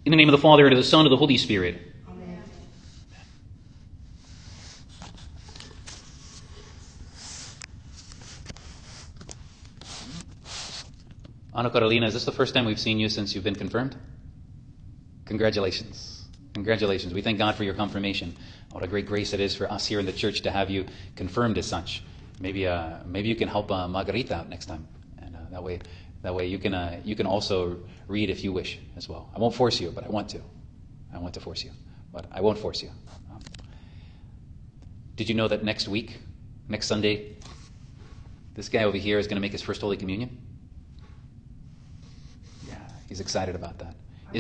In the name of the Father, and of the Son, and of the Holy Spirit. Amen. Ana Carolina, is this the first time we've seen you since you've been confirmed? Congratulations. Congratulations. We thank God for your confirmation. What a great grace it is for us here in the church to have you confirmed as such. Maybe you can help Margarita out next time, and that way you can also read if you wish as well. I won't force you, but I want to. I want to force you, but I won't force you. Did you know that next Sunday, this guy over here is going to make his first Holy Communion? Yeah, he's excited about that.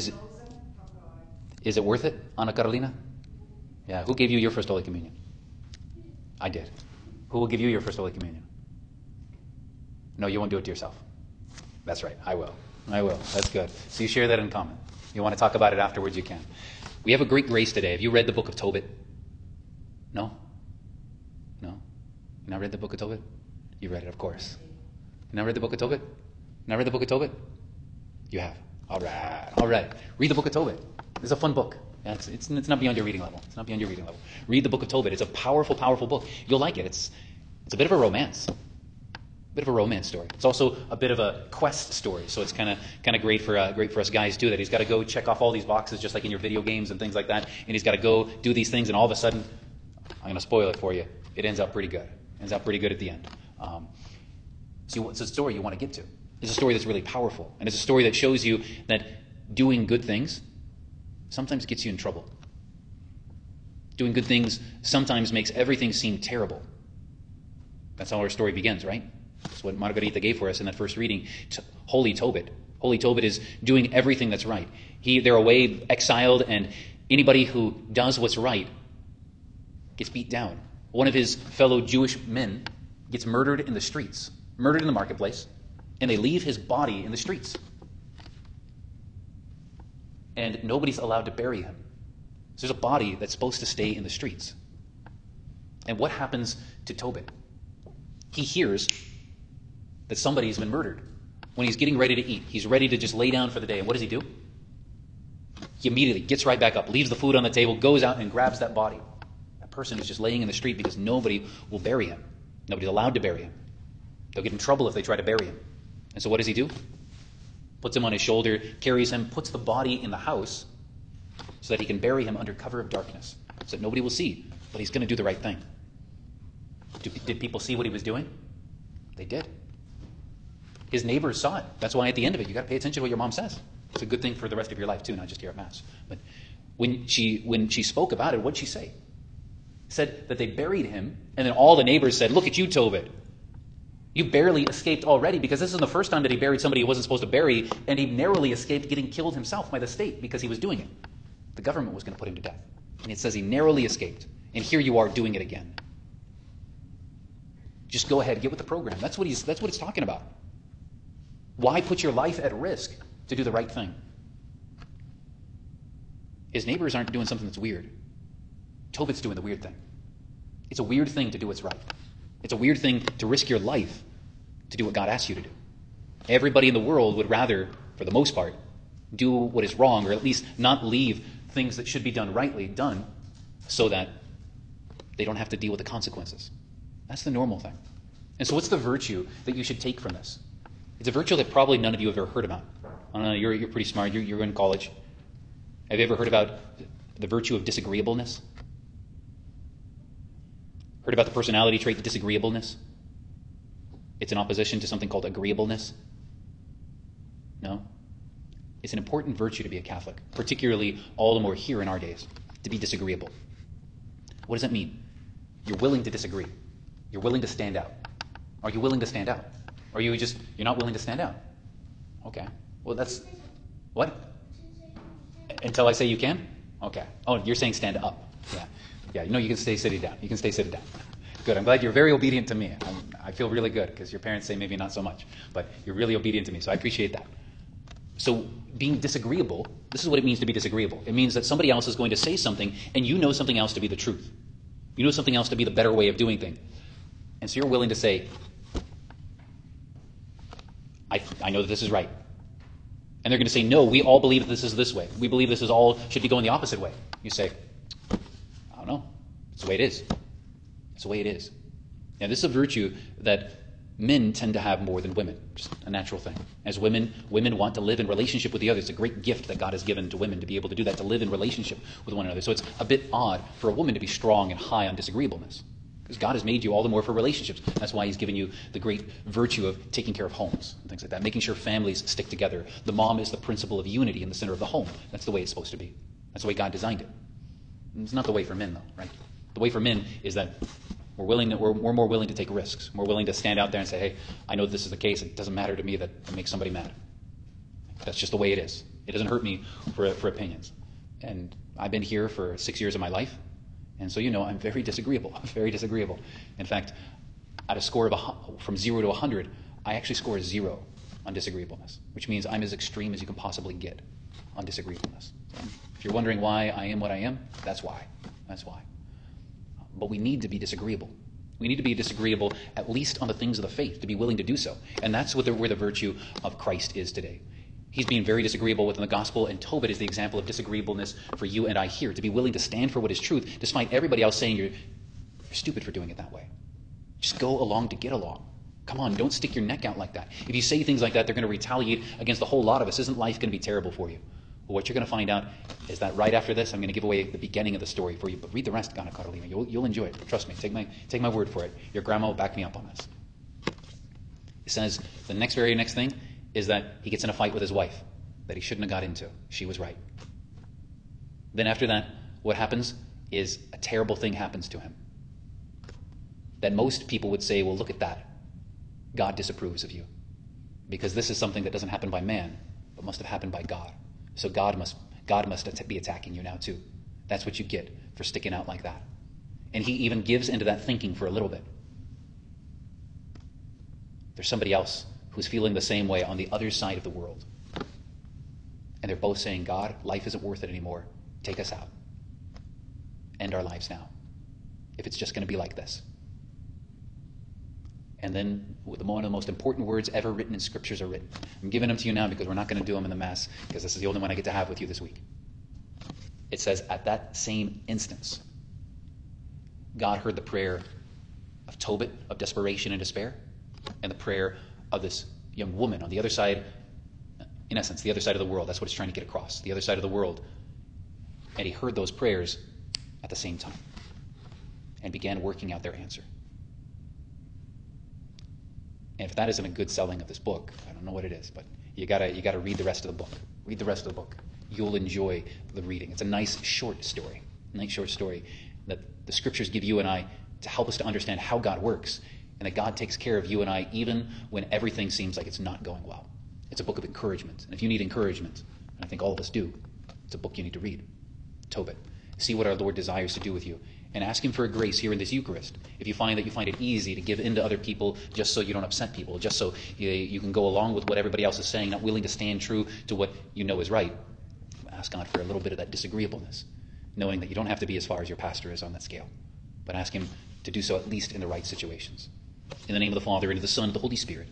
Is it worth it, Ana Carolina? Yeah, who gave you your first Holy Communion? I did. Who will give you your first Holy Communion? No, you won't do it to yourself. That's right, I will. That's good. So you share that in common. You want to talk about it afterwards, you can. We have a great grace today. Have you read the book of Tobit? No? You not read the book of Tobit? You read it, of course. You not read the book of Tobit? Not read the book of Tobit? You have. All right. Read the book of Tobit. It's a fun book. Yeah, it's not beyond your reading level. Read the book of Tobit. It's a powerful, powerful book. You'll like it. It's a bit of a romance. Story. It's also a bit of a quest story. So it's kind of great for us guys too. That he's got to go check off all these boxes, just like in your video games and things like that. And he's got to go do these things, and all of a sudden, I'm going to spoil it for you. It ends up pretty good. At the end. So it's a story you want to get to. It's a story that's really powerful, and it's a story that shows you that doing good things sometimes gets you in trouble. Doing good things sometimes makes everything seem terrible. That's how our story begins, right? That's what Margarita gave for us in that first reading. Holy Tobit. Holy Tobit is doing everything that's right. They're away, exiled, and anybody who does what's right gets beat down. One of his fellow Jewish men gets murdered in the streets, murdered in the marketplace, and they leave his body in the streets. And nobody's allowed to bury him. So there's a body that's supposed to stay in the streets. And what happens to Tobit? He hears that somebody's been murdered. When he's getting ready to eat, he's ready to just lay down for the day. And what does he do? He immediately gets right back up, leaves the food on the table, goes out and grabs that body. That person is just laying in the street because nobody will bury him. Nobody's allowed to bury him. They'll get in trouble if they try to bury him. And so what does he do? Puts him on his shoulder, carries him, puts the body in the house so that he can bury him under cover of darkness, so that nobody will see, but he's going to do the right thing. Did people see what he was doing? They did. His neighbors saw it. That's why at the end of it, you got to pay attention to what your mom says. It's a good thing for the rest of your life too, not just here at Mass. But when she spoke about it, what'd she say? Said that they buried him, and then all the neighbors said, "Look at you, Tobit. You barely escaped already, because this is the first time that he buried somebody he wasn't supposed to bury, and he narrowly escaped getting killed himself by the state because he was doing it. The government was going to put him to death. And it says he narrowly escaped. And here you are doing it again. Just go ahead, get with the program." That's what it's talking about. Why put your life at risk to do the right thing? His neighbors aren't doing something that's weird. Tobit's doing the weird thing. It's a weird thing to do what's right. It's a weird thing to risk your life to do what God asks you to do. Everybody in the world would rather, for the most part, do what is wrong, or at least not leave things that should be done rightly done, so that they don't have to deal with the consequences. That's the normal thing. And so what's the virtue that you should take from this? It's a virtue that probably none of you have ever heard about. I don't know, you're pretty smart, you're in college. Have you ever heard about the virtue of disagreeableness? Heard about the personality trait disagreeableness? It's in opposition to something called agreeableness. No? It's an important virtue to be a Catholic, particularly all the more here in our days, to be disagreeable. What does that mean? You're willing to disagree. You're willing to stand out. Are you willing to stand out? Or are you're not willing to stand out? Okay. Well, that's... What? Until I say you can? Okay. Oh, you're saying stand up. Yeah, you can stay sitting down. You can stay sitting down. Good. I'm glad you're very obedient to me. I feel really good, because your parents say maybe not so much. But you're really obedient to me, so I appreciate that. So being disagreeable, this is what it means to be disagreeable. It means that somebody else is going to say something, and you know something else to be the truth. You know something else to be the better way of doing things. And so you're willing to say, I know that this is right. And they're going to say, no, we all believe this is this way. We believe this is all should be going the opposite way. You say, I don't know. It's the way it is. It's the way it is. Now, this is a virtue that men tend to have more than women. Just a natural thing. As women want to live in relationship with the other. It's a great gift that God has given to women to be able to do that, to live in relationship with one another. So it's a bit odd for a woman to be strong and high on disagreeableness. Because God has made you all the more for relationships. That's why he's given you the great virtue of taking care of homes and things like that, making sure families stick together. The mom is the principle of unity in the center of the home. That's the way it's supposed to be. That's the way God designed it. It's not the way for men, though, right? The way for men is that we're more willing to take risks. We're willing to stand out there and say, hey, I know this is the case. It doesn't matter to me that it makes somebody mad. That's just the way it is. It doesn't hurt me for opinions. And I've been here for 6 years of my life. And so I'm very disagreeable. I'm very disagreeable. In fact, at a score of from 0 to 100, I actually score a 0 on disagreeableness, which means I'm as extreme as you can possibly get on disagreeableness. So if you're wondering why I am what I am, that's why. That's why. But we need to be disagreeable. We need to be disagreeable at least on the things of the faith, to be willing to do so. And that's where the virtue of Christ is today. He's being very disagreeable within the gospel, and Tobit is the example of disagreeableness for you and I here, to be willing to stand for what is truth, despite everybody else saying you're stupid for doing it that way. Just go along to get along. Come on, don't stick your neck out like that. If you say things like that, they're going to retaliate against a whole lot of us. Isn't life going to be terrible for you? Well, what you're going to find out is that right after this, I'm going to give away the beginning of the story for you, but read the rest, Anna Carolina. You'll enjoy it. Trust me. Take my word for it. Your grandma will back me up on this. It says the very next thing is that he gets in a fight with his wife that he shouldn't have got into. She was right. Then after that, what happens is a terrible thing happens to him. That most people would say, well, look at that. God disapproves of you. Because this is something that doesn't happen by man, but must have happened by God. So God must be attacking you now too. That's what you get for sticking out like that. And he even gives into that thinking for a little bit. There's somebody else who's feeling the same way on the other side of the world. And they're both saying, God, life isn't worth it anymore. Take us out. End our lives now. If it's just going to be like this. And then one of the most important words ever written in Scriptures are written. I'm giving them to you now because we're not going to do them in the Mass, because this is the only one I get to have with you this week. It says, at that same instance, God heard the prayer of Tobit, of desperation and despair, and the prayer of this young woman on the other side, in essence, the other side of the world. That's what it's trying to get across, the other side of the world. And he heard those prayers at the same time and began working out their answer. And if that isn't a good selling of this book, I don't know what it is, but you gotta read the rest of the book. Read the rest of the book. You'll enjoy the reading. It's a nice short story that the Scriptures give you and I to help us to understand how God works, and that God takes care of you and I even when everything seems like it's not going well. It's a book of encouragement. And if you need encouragement, and I think all of us do, it's a book you need to read. Tobit. See what our Lord desires to do with you. And ask him for a grace here in this Eucharist. If you find it easy to give in to other people just so you don't upset people, just so you can go along with what everybody else is saying, not willing to stand true to what you know is right, ask God for a little bit of that disagreeableness, knowing that you don't have to be as far as your pastor is on that scale. But ask him to do so at least in the right situations. In the name of the Father, and of the Son, and of the Holy Spirit.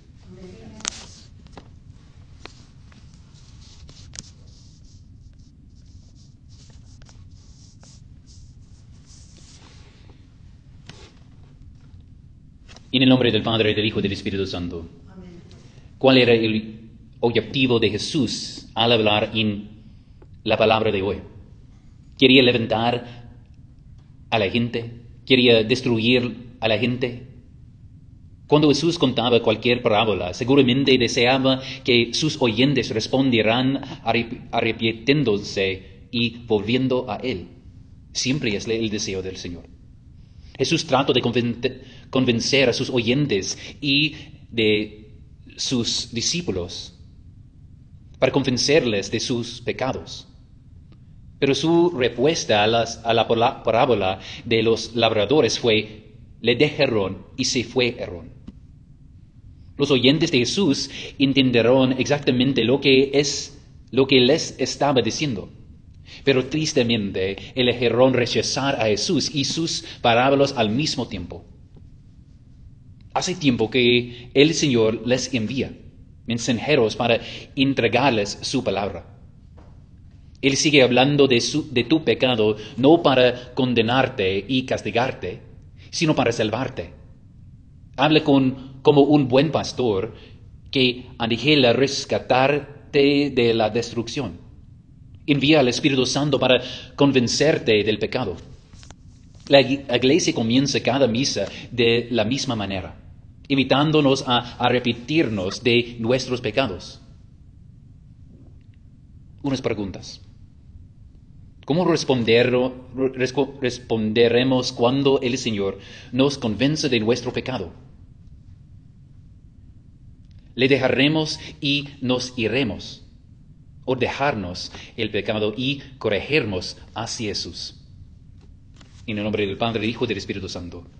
En el nombre del Padre, del Hijo y del Espíritu Santo. Amén. ¿Cuál era el objetivo de Jesús al hablar en la palabra de hoy? ¿Quería levantar a la gente? ¿Quería destruir a la gente? Cuando Jesús contaba cualquier parábola, seguramente deseaba que sus oyentes respondieran arrepintiéndose y volviendo a Él. Siempre es el deseo del Señor. Jesús trató de convencer a sus oyentes y de sus discípulos para convencerles de sus pecados. Pero su respuesta a la parábola de los labradores fue: le dejaron y se fueron. Los oyentes de Jesús entendieron exactamente lo que les estaba diciendo. Pero tristemente eligieron rechazar a Jesús y sus parábolas al mismo tiempo. Hace tiempo que el Señor les envía. mensajeros para entregarles su palabra. Él sigue hablando de tu pecado, no para condenarte y castigarte, sino para salvarte. Habla como un buen pastor que anhela rescatarte de la destrucción. Envía al Espíritu Santo para convencerte del pecado. La iglesia comienza cada misa de la misma manera, invitándonos a arrepentirnos de nuestros pecados. Unas preguntas. ¿Cómo responderemos cuando el Señor nos convence de nuestro pecado? ¿Le dejaremos y nos iremos? ¿O dejarnos el pecado y corregirnos hacia Jesús? En el nombre del Padre, del Hijo y del Espíritu Santo.